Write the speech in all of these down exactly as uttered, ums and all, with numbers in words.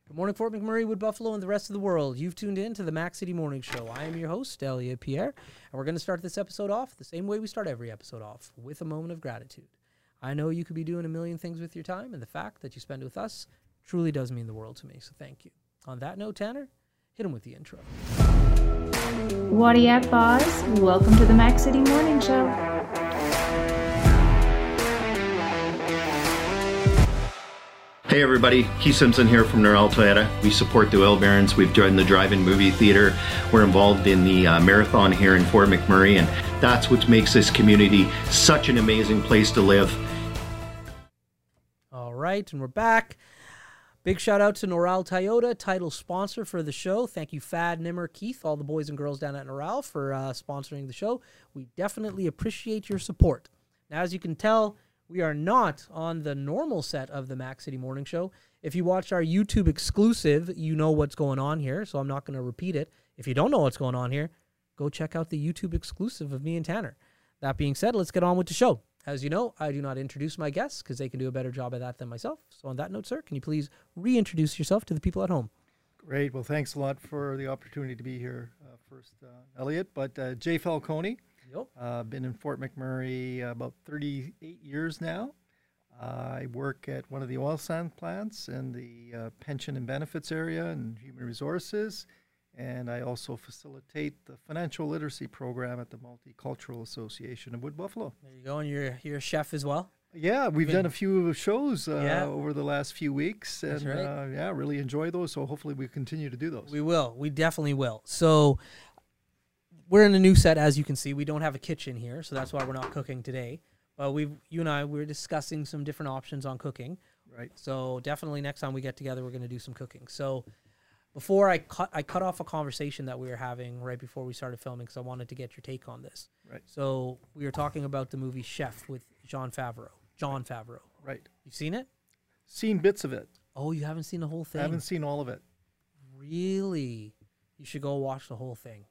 Good morning, Fort McMurray, Wood Buffalo, and the rest of the world. You've tuned in to the Mac City Morning Show. I am your host, Elliot Pierre, and we're going to start this episode off the same way we start every episode off, with a moment of gratitude. I know you could be doing a million things with your time, and the fact that you spend it with us truly does mean the world to me, so thank you. On that note, Tanner, hit him with the intro. Whatty up, boss? Welcome to the Mac City Morning Show. Hey everybody, Keith Simpson here from Norel Toyota. We support the Oil Barons. We've joined the drive-in movie theater. We're involved in the uh, marathon here in Fort McMurray, and that's what makes this community such an amazing place to live. All right, and we're back. Big shout out to Norel Toyota, title sponsor for the show. Thank you, Fad, Nimmer, Keith, all the boys and girls down at Norel for uh, sponsoring the show. We definitely appreciate your support. Now, as you can tell, we are not on the normal set of the Mac City Morning Show. If you watched our YouTube exclusive, you know what's going on here, so I'm not going to repeat it. If you don't know what's going on here, go check out the YouTube exclusive of me and Tanner. That being said, let's get on with the show. As you know, I do not introduce my guests because they can do a better job at that than myself. So on that note, sir, can you please reintroduce yourself to the people at home? Great. Well, thanks a lot for the opportunity to be here uh, first, uh, Elliot. But uh, Jay Falcone. Yep. Uh, been in Fort McMurray uh, about thirty-eight years now. Uh, I work at one of the oil sand plants in the uh, pension and benefits area and human resources. And I also facilitate the financial literacy program at the Multicultural Association of Wood Buffalo. There you go. And you're, you're a chef as well? Yeah, we've Been, done a few shows uh, yeah. over the last few weeks. And That's right. uh, yeah, really enjoy those. So hopefully we continue to do those. We will. We definitely will. So we're in a new set, as you can see. We don't have a kitchen here, so that's why we're not cooking today. But we, you and I, we're discussing some different options on cooking. Right. So definitely next time we get together, we're going to do some cooking. So before I cut, I cut off a conversation that we were having right before we started filming because I wanted to get your take on this. Right. So we were talking about the movie Chef with Jon Favreau. Jon Favreau. Right. You've seen it? Seen bits of it. Oh, you haven't seen the whole thing? I haven't seen all of it. Really? You should go watch the whole thing.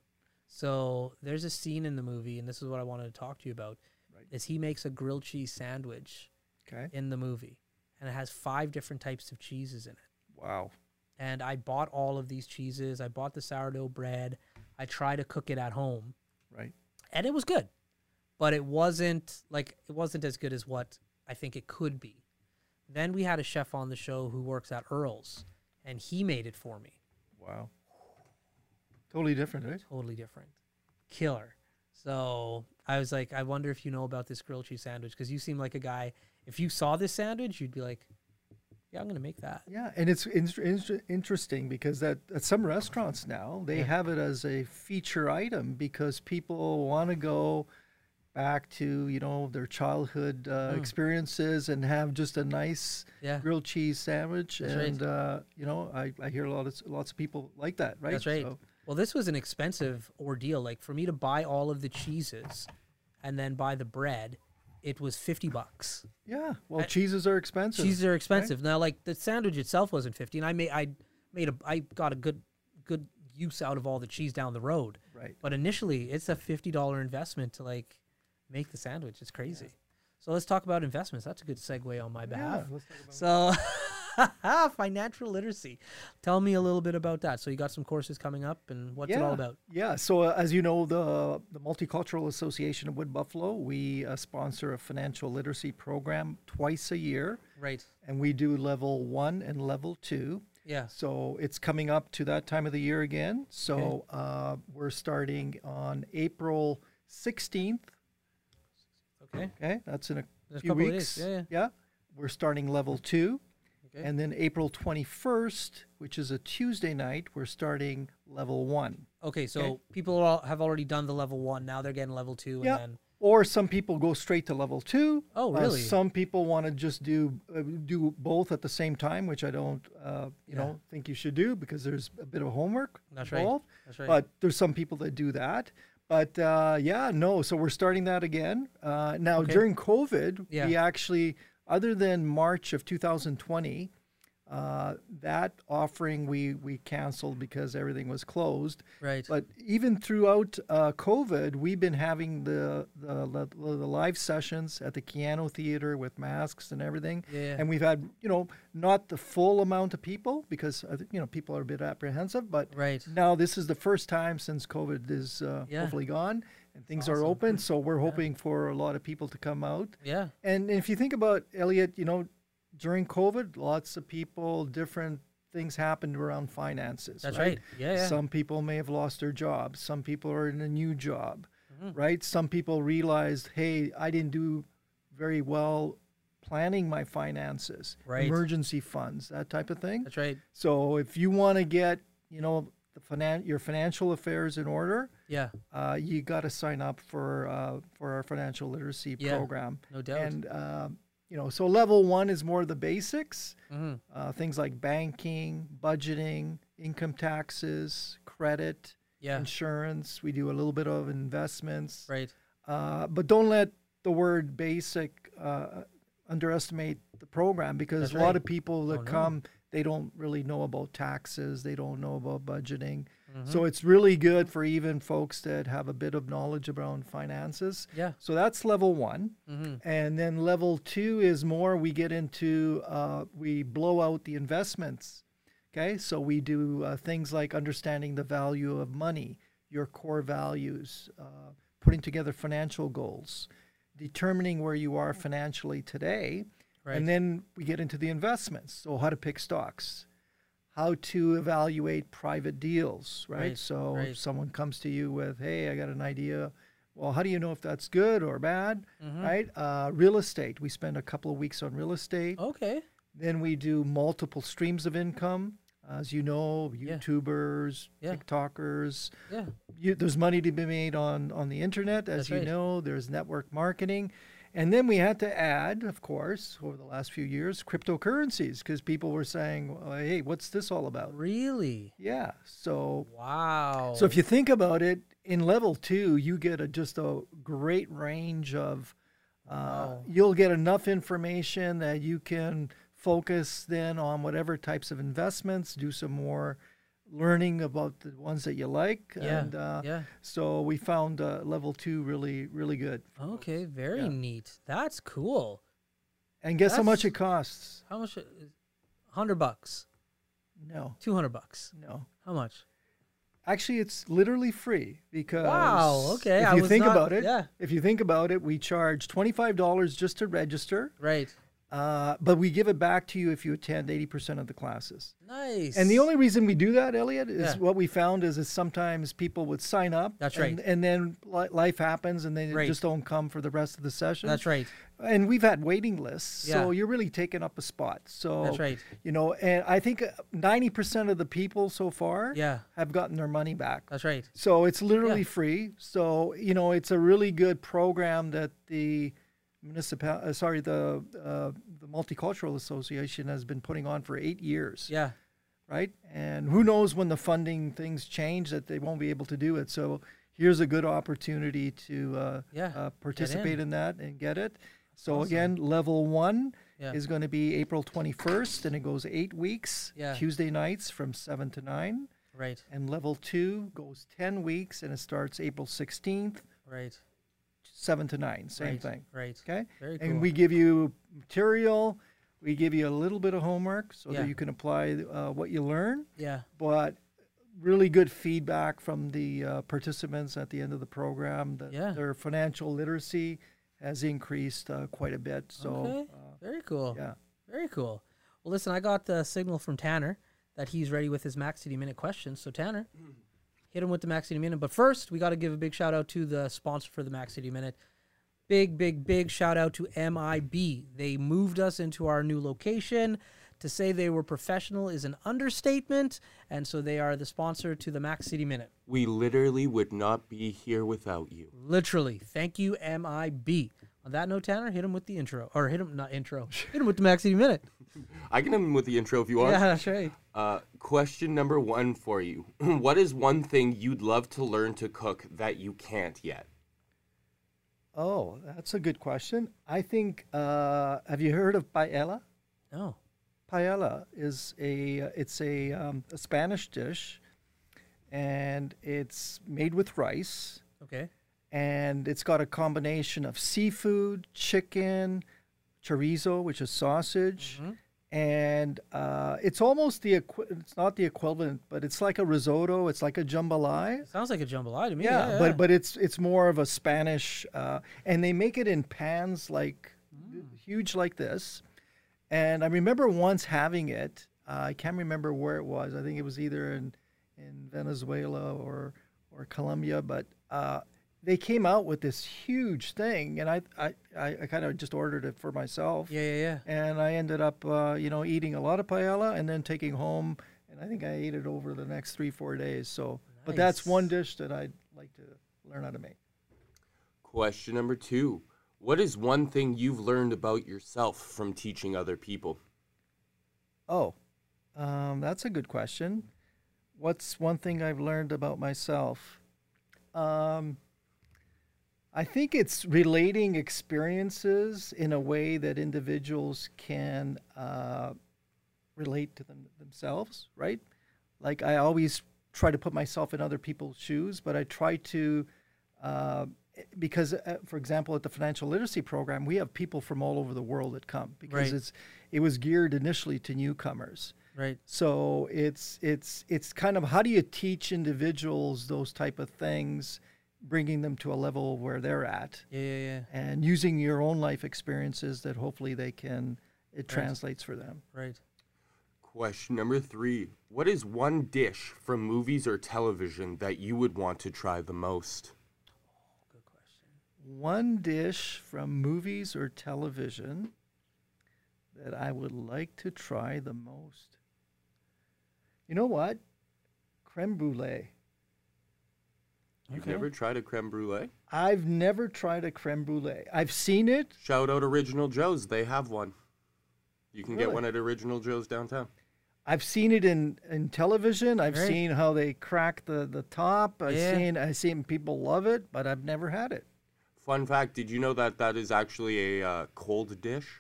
So there's a scene in the movie, and this is what I wanted to talk to you about, right. is he makes a grilled cheese sandwich okay. in the movie, and it has five different types of cheeses in it. Wow. And I bought all of these cheeses. I bought the sourdough bread. I tried to cook it at home. Right. And it was good, but it wasn't like it wasn't as good as what I think it could be. Then we had a chef on the show who works at Earl's, and he made it for me. Wow. Totally different, right? Totally different. Killer. So I was like, I wonder if you know about this grilled cheese sandwich, because you seem like a guy, if you saw this sandwich, you'd be like, yeah, I'm going to make that. Yeah, and it's in- in- interesting because that at some restaurants now, they yeah. have it as a feature item because people want to go back to, you know, their childhood uh, mm. experiences and have just a nice yeah. grilled cheese sandwich. That's and, right. uh, you know, I, I hear a lot of lots of people like that, right? That's right. So, well, this was an expensive ordeal. Like, for me to buy all of the cheeses and then buy the bread, it was fifty bucks. Yeah. Well, I, cheeses are expensive. Cheeses are expensive. Right? Now, like, the sandwich itself wasn't fifty, and I made I made a I got a good good use out of all the cheese down the road. Right. But initially, it's a fifty dollar investment to like make the sandwich. It's crazy. Yeah. So let's talk about investments. That's a good segue on my behalf. Yeah, let's talk about so financial literacy. Tell me a little bit about that. So you got some courses coming up, and what's yeah. it all about? Yeah. So uh, as you know, the the Multicultural Association of Wood Buffalo, we uh, sponsor a financial literacy program twice a year. Right. And we do level one and level two. Yeah. So it's coming up to that time of the year again. So okay. uh, we're starting on April sixteenth. Okay. Okay. That's in a There's few a couple weeks. Of days. Yeah, yeah. Yeah. We're starting level two. Okay. And then April twenty-first, which is a Tuesday night, we're starting level one. Okay, so okay. people are all, have already done the level one. Now they're getting level two. Yeah. And then... Or some people go straight to level two. Oh, really? Uh, some people want to just do uh, do both at the same time, which I don't, uh, you Yeah. know, think you should do because there's a bit of homework That's right. involved. That's right. But there's some people that do that. But uh, yeah, no. So we're starting that again. Uh, now Okay. during COVID, Yeah. we actually, other than March of two thousand twenty, Uh, that offering we we canceled because everything was closed. Right. But even throughout uh, COVID, we've been having the, the the the live sessions at the Keanu Theater with masks and everything. Yeah. And we've had, you know, not the full amount of people because uh, you know people are a bit apprehensive. But Right. now this is the first time since COVID is uh, Yeah. hopefully gone and things Awesome. are open. So we're hoping for a lot of people to come out. Yeah. And if you think about Elliot, you know, during COVID, lots of people, different things happened around finances. That's right. right. Yeah, yeah. Some people may have lost their jobs. Some people are in a new job, Mm-hmm. right? Some people realized, hey, I didn't do very well planning my finances, Right. emergency funds, that type of thing. That's right. So if you want to get, you know, the finan- your financial affairs in order, Yeah. uh, you got to sign up for uh, for our financial literacy Yeah, program. no doubt. And um, you know, so level one is more the basics, Mhm. uh, things like banking, budgeting, income taxes, credit, Yeah. insurance. We do a little bit of investments, Right. uh, but don't let the word basic uh, underestimate the program because That's a lot right. of people that Oh, no. come, they don't really know about taxes, they don't know about budgeting. Mm-hmm. So it's really good for even folks that have a bit of knowledge around finances. Yeah. So that's level one. Mm-hmm. And then level two is more we get into, uh, we blow out the investments. Okay. So we do uh, things like understanding the value of money, your core values, uh, putting together financial goals, determining where you are financially today. Right. And then we get into the investments. So how to pick stocks, how to evaluate private deals, right? Right, So right. if someone comes to you with, hey, I got an idea. Well, how do you know if that's good or bad, Mhm. right? Uh, real estate. We spend a couple of weeks on real estate. Okay. Then we do multiple streams of income. As you know, Yeah. YouTubers, Yeah. TikTokers. Yeah. You, there's money to be made on, on the internet, as That's you right. know. There's network marketing. And then we had to add, of course, over the last few years, cryptocurrencies because people were saying, well, hey, what's this all about? Really? Yeah. So, Wow. so if you think about it, in level two, you get a, just a great range of, uh, Wow. you'll get enough information that you can focus then on whatever types of investments, do some more learning about the ones that you like. Yeah. And uh, yeah. so we found uh, level two really, really good. Okay. Very Yeah. neat. That's cool. And guess how much That's- it costs? How much? Hundred bucks. No, Two hundred bucks. no. How much? Actually, it's literally free because Wow, okay, if I you was think not- about it, yeah. if you think about it, we charge twenty-five dollars just to register, Right. uh, but we give it back to you if you attend eighty percent of the classes. Nice. And the only reason we do that, Elliot, is Yeah. what we found is, is sometimes people would sign up. That's and, right. And then li- life happens and they Right. just don't come for the rest of the session. That's right. And we've had waiting lists, so Yeah. you're really taking up a spot. So That's right. You know, and I think ninety percent of the people so far Yeah. have gotten their money back. That's right. So it's literally Yeah. free. So you know, it's a really good program that the municipal, uh, sorry, the uh, the Multicultural Association has been putting on for eight years, Yeah. right? And who knows when the funding things change that they won't be able to do it. So here's a good opportunity to uh, Yeah, uh, participate in. in that and get it. So Awesome. again, level one Yeah. is going to be April twenty-first, and it goes eight weeks, Yeah. Tuesday nights from seven to nine. Right. And level two goes ten weeks and it starts April sixteenth, Right. seven to nine. Same right. thing. Right. Okay. Very cool. And we give you material, we give you a little bit of homework so Yeah. that you can apply uh, what you learn, Yeah. but really good feedback from the uh, participants at the end of the program that Yeah. their financial literacy has increased uh, quite a bit. So, Okay. uh, Very cool. yeah. Very cool. Well, listen, I got the signal from Tanner that he's ready with his Max City Minute questions. So, Tanner, hit him with the Max City Minute. But first, we got to give a big shout out to the sponsor for the Max City Minute. Big, big, big shout out to M I B. They moved us into our new location. To say they were professional is an understatement. And so they are the sponsor to the Max City Minute. We literally would not be here without you. Literally. Thank you, M I B. On that note, Tanner, hit him with the intro. Or hit him, not intro. Hit him with the Max City Minute. I can end with the intro if you want. Yeah, that's right. Uh, question number one for you. What is one thing you'd love to learn to cook that you can't yet? Oh, that's a good question. I think, uh, have you heard of paella? Oh. paella is a uh, it's a, um, a Spanish dish, and it's made with rice, Okay. and it's got a combination of seafood, chicken, chorizo, which is sausage, Mhm. and uh, it's almost the equi- it's not the equivalent, but it's like a risotto. It's like a jambalaya. Sounds like a jambalaya to me. Yeah, Yeah, but but it's it's more of a Spanish, uh, and they make it in pans like huge like this. And I remember once having it. Uh, I can't remember where it was. I think it was either in in Venezuela or or Colombia, but uh, they came out with this huge thing, and I I, I, I kind of just ordered it for myself. yeah, yeah, yeah. And I ended up, uh, you know, eating a lot of paella and then taking home, and I think I ate it over the next three, four days. So, but that's one Nice. dish that I'd like to learn how to make. Question number two. What is one thing you've learned about yourself from teaching other people? Oh, um, that's a good question. What's one thing I've learned about myself? Um, I think it's relating experiences in a way that individuals can uh, relate to them themselves, right? Like I always try to put myself in other people's shoes, but I try to, uh, because, uh, for example, at the financial literacy program, we have people from all over the world that come because Right. it's it was geared initially to newcomers. Right. So it's it's it's kind of how do you teach individuals those type of things, bringing them to a level where they're at, Yeah, yeah, yeah. and using your own life experiences that hopefully they can it translates for them. Right. Question number three. What is one dish from movies or television that you would want to try the most? Good question. One dish from movies or television that I would like to try the most. You know what? Creme brulee. You've Okay. never tried a creme brulee? I've never tried a creme brulee. I've seen it. Shout out Original Joe's. They have one. You can get Really? one at Original Joe's downtown. I've seen it in, in television. I've Right. seen how they crack the, the top. I've Yeah. seen I've seen people love it, but I've never had it. Fun fact, did you know that that is actually a uh, cold dish?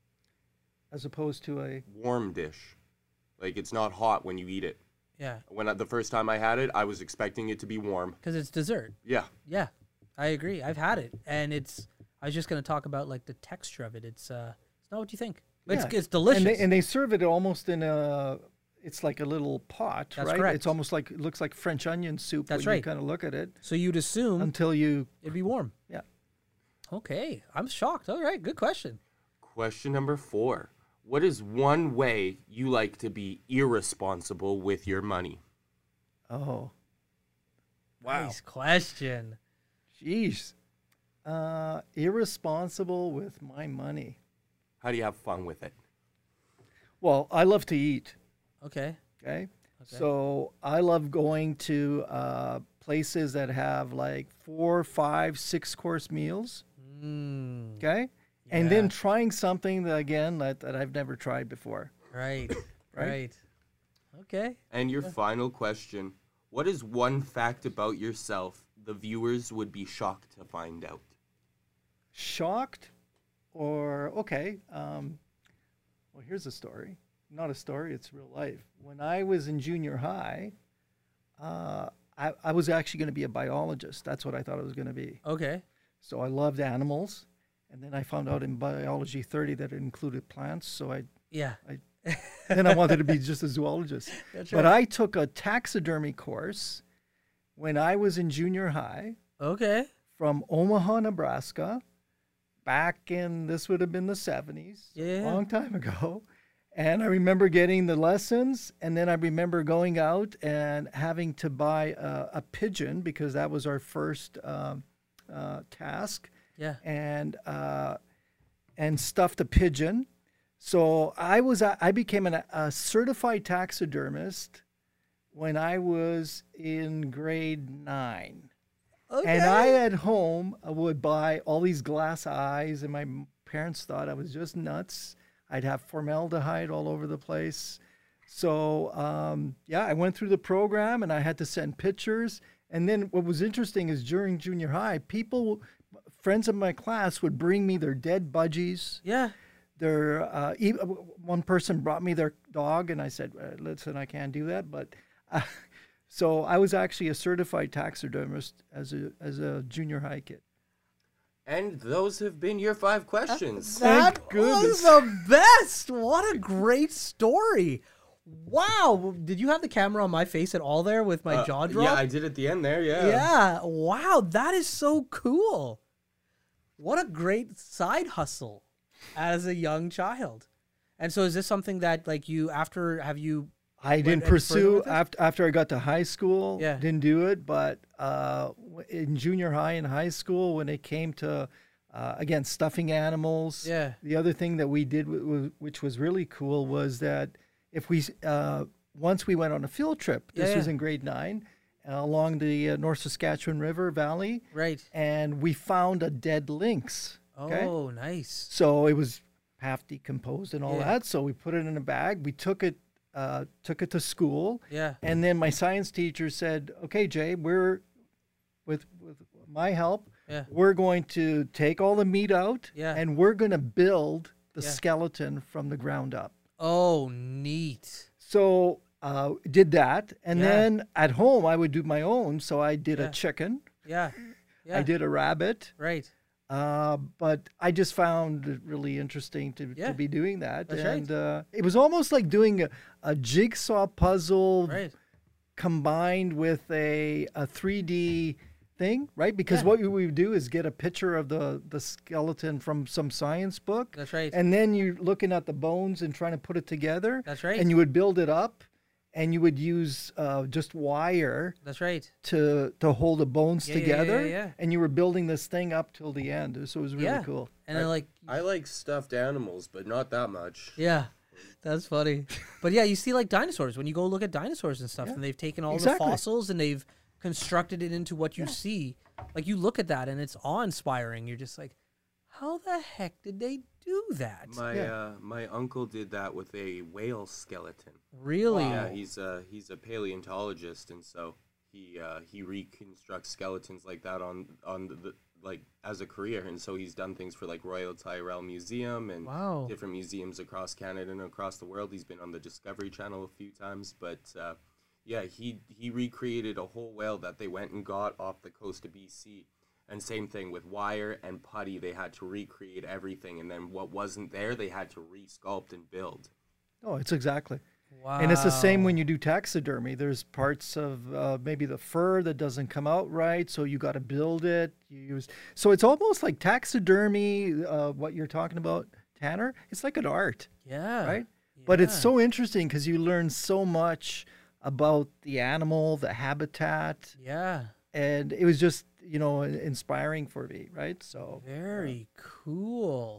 As opposed to a Warm dish. Like, it's not hot when you eat it. Yeah. When I, the first time I had it, I was expecting it to be warm. Because it's dessert. Yeah. Yeah. I agree. I've had it, and it's. I was just gonna talk about like the texture of it. It's uh, it's not what you think. It's Yeah. it's delicious. and they, and they serve it almost in a it's like a little pot, That's right? correct. It's almost like it looks like French onion soup That's when you right. kind of look at it so you'd assume until you it'd be warm. yeah. Okay, I'm shocked. All right, good question. Question number four. What is one way you like to be irresponsible with your money? Oh, Nice question. jeez. Uh, irresponsible with my money. How do you have fun with it? Well, I love to eat. Okay. Okay. Okay. So I love going to uh, places that have like four, five, six course meals. Mm, Okay. And then Yeah. trying something that, again, that, that I've never tried before. right. Right? Right. Okay. And your final question. What is one fact about yourself the viewers would be shocked to find out? Shocked or, okay. Um, well, here's a story. Not a story, it's real life. When I was in junior high, uh, I, I was actually going to be a biologist. That's what I thought I was going to be. Okay. So I loved animals. And then I found out in biology thirty that it included plants. So I Yeah. then I wanted to be just a zoologist. That's But right. I took a taxidermy course when I was in junior high Okay. from Omaha, Nebraska, back in, this would have been the seventies, Yeah. a long time ago. And I remember getting the lessons, and then I remember going out and having to buy a, a pigeon because that was our first um, uh, task, Yeah. and uh, and stuffed a pigeon. So I was a- I became an, a certified taxidermist when I was in grade nine. Okay. And I at home uh, would buy all these glass eyes, and my m- parents thought I was just nuts. I'd have formaldehyde all over the place. So um, yeah, I went through the program, and I had to send pictures. And then what was interesting is during junior high, people, friends of my class, would bring me their dead budgies, Yeah. there, uh, e- one person brought me their dog, and I said, uh, "Listen, I can't do that." But uh, so I was actually a certified taxidermist as a as a junior high kid. And those have been your five questions. That Thank was goodness. the best. What a great story. Wow. Did you have the camera on my face at all there with my Uh, jaw drop? Yeah, I did at the end there. Yeah. Yeah. Wow. That is so cool. What a great side hustle as a young child. And so is this something that like you after have you I went didn't any further pursue with it? after after I got to high school. Yeah. Didn't do it, but uh, w- in junior high and high school, when it came to uh, again stuffing animals, Yeah. The other thing that we did, w- w- which was really cool, was that if we uh, once we went on a field trip. This Yeah, was yeah. in grade nine, uh, along the uh, North Saskatchewan River Valley, right? and we found a dead lynx. Okay? Oh, nice. So it was half decomposed and all Yeah. that. So we put it in a bag. We took it, uh, took it to school. Yeah. And then my science teacher said, "Okay, Jay, we're with with my help, Yeah. we're going to take all the meat out, Yeah. and we're going to build the Yeah. skeleton from the ground up." Oh, neat. So uh, did that, and Yeah. then at home I would do my own. So I did Yeah. a chicken, Yeah. Yeah. I did a rabbit. Right. Uh, but I just found it really interesting to, Yeah. to be doing that. That's right. and uh, it was almost like doing a, a jigsaw puzzle Right. combined with a, a three D thing, right? Because Yeah. what we would do is get a picture of the, the skeleton from some science book. That's right. And then you're looking at the bones and trying to put it together. That's right. And you would build it up, and you would use uh, just wire That's right. to to hold the bones Yeah, yeah, yeah, together. yeah, yeah. And you were building this thing up till the end. So it was really Yeah. cool. And then like I like stuffed animals, but not that much. yeah. That's funny. But yeah, you see like dinosaurs when you go look at dinosaurs and stuff, Yeah. and they've taken all Exactly. the fossils and they've constructed it into what you see. Like you look at that and it's awe-inspiring. You're just like, how the heck did they do that? My Yeah. uh, my uncle did that with a whale skeleton. Really? Yeah, he's a he's a paleontologist, and so he uh, he reconstructs skeletons like that on on the, the like as a career, and so he's done things for like Royal Tyrrell Museum and Wow. different museums across Canada and across the world. He's been on the Discovery Channel a few times, but uh, yeah, he he recreated a whole whale that they went and got off the coast of B C. And same thing with wire and putty, they had to recreate everything, and then what wasn't there, they had to re-sculpt and build. Oh, it's exactly. Wow. And it's the same when you do taxidermy. There's parts of uh, maybe the fur that doesn't come out right, so you got to build it. You use so it's almost like taxidermy. Uh, what you're talking about, Tanner? It's like an art, Yeah. right? But it's Yeah. so interesting because you learn so much about the animal, the habitat, Yeah. and it was just you know inspiring for me, right? So Very cool.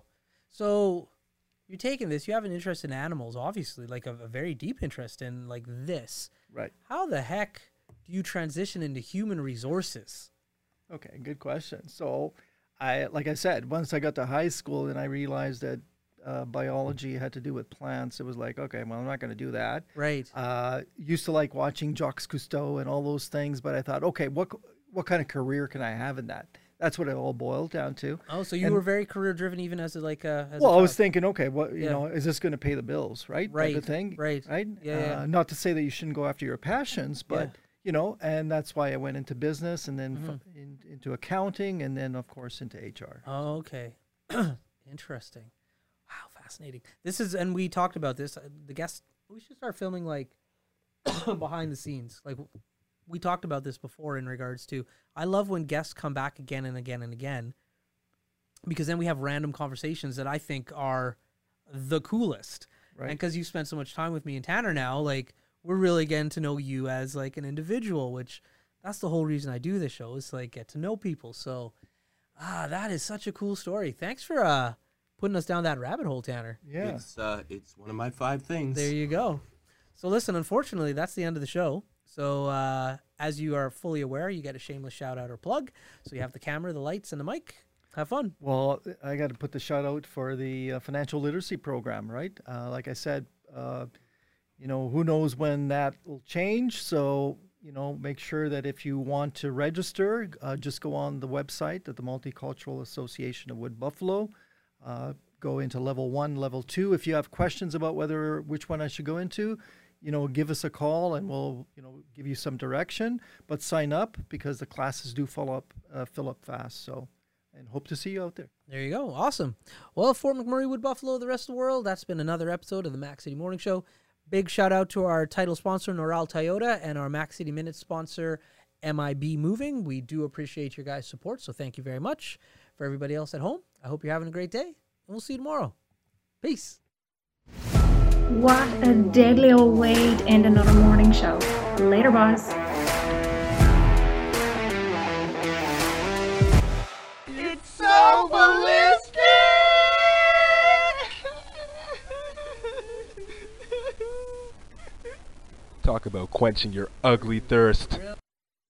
So you're taking this, you have an interest in animals, obviously, like a, a very deep interest in like this. right. How the heck do you transition into human resources? Okay, good question. So, I like I said, once I got to high school and I realized that uh, biology had to do with plants, it was like, okay, well, I'm not going to do that. Right. Uh, used to like watching Jacques Cousteau and all those things, but I thought, okay, what what kind of career can I have in that? That's what it all boiled down to. Oh, so you and- were very career driven even as a, like a as Well, a I was child. thinking, okay, what you Yeah. know, is this going to pay the bills, right? Type Right, of thing, right. right? Yeah, yeah. Uh, not to say that you shouldn't go after your passions, but Yeah. you know, and that's why I went into business and then Mm-hmm. f- in, into accounting and then of course into H R. Oh, okay. Interesting. Wow, fascinating. This is, and we talked about this. uh, The guest, we should start filming like behind the scenes. Like we talked about this before in regards to. I love when guests come back again and again and again, because then we have random conversations that I think are the coolest. Right. And because you spent so much time with me and Tanner now, like we're really getting to know you as like an individual, which that's the whole reason I do this show is like get to know people. So, ah, that is such a cool story. Thanks for uh putting us down that rabbit hole, Tanner. Yeah. It's uh, it's one of my five things. There you go. So listen, unfortunately, that's the end of the show. So uh, as you are fully aware, you get a shameless shout out or plug. So you have the camera, the lights, and the mic. Have fun. Well, I got to put the shout out for the uh, financial literacy program, right? Uh, like I said, uh, you know, who knows when that will change. So, you know, make sure that if you want to register, uh, just go on the website at the Multicultural Association of Wood Buffalo. Uh, go into level one, level two. If you have questions about whether which one I should go into, you know, give us a call and we'll, you know, give you some direction. But sign up because the classes do fill up, uh, fill up fast. So, and hope to see you out there. There you go. Awesome. Well, for McMurray, Wood Buffalo, the rest of the world, that's been another episode of the Mac City Morning Show. Big shout out to our title sponsor, Noral Toyota, and our Mac City Minute sponsor, M I B Moving. We do appreciate your guys' support, so thank you very much. For everybody else at home, I hope you're having a great day, and we'll see you tomorrow. Peace. What a deadly old way to end another morning show. Later, boss. It's so ballistic! Talk about quenching your ugly thirst.